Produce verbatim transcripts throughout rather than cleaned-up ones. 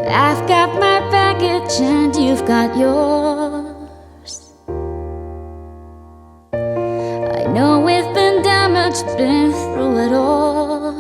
I've got my baggage and you've got yours. I know we've been damaged, been through it all.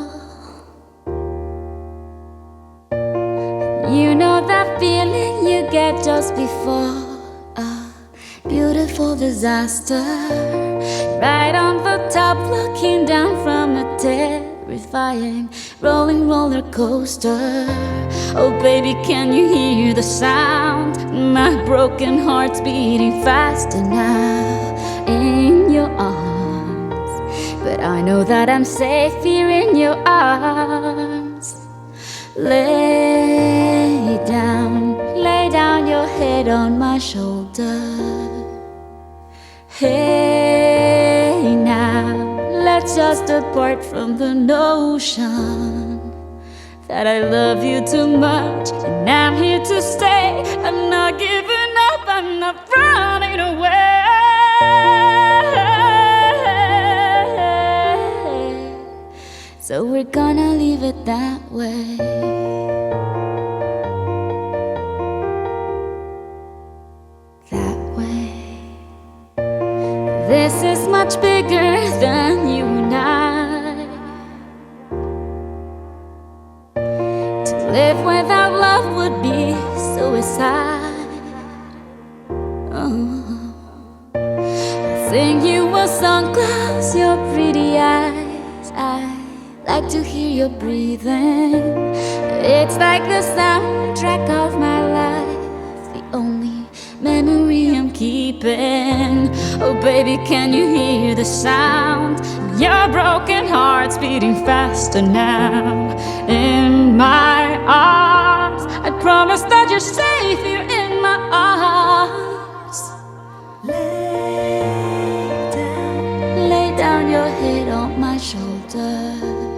You know that feeling you get just before a beautiful disaster. Right on the top, looking down from a terrifying rolling roller coaster. Oh baby, can you hear the sound? My broken heart's beating faster now in your arms. But I know that I'm safe here in your arms. Lay down, lay down your head on my shoulder. Hey now, let's just depart from the notion that I love you too much and I'm here to stay. I'm not giving up, I'm not running away. So we're gonna leave it that way. That way. This is much bigger than you and I. To live without love would be suicide. Oh. I sing you a song, close your pretty eyes. I like to hear your breathing. It's like the soundtrack of my life, the only memory I'm keeping. Oh baby, can you hear the sound? Your broken heart's beating faster now in my arms. I promise that you're safe here in my arms. Lay down, lay down your head on my shoulder.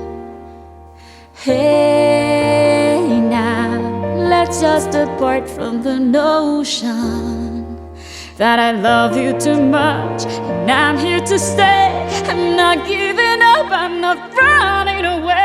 Hey now, let's just depart from the notion that I love you too much and I'm here to stay. I'm not giving up, I'm not running away.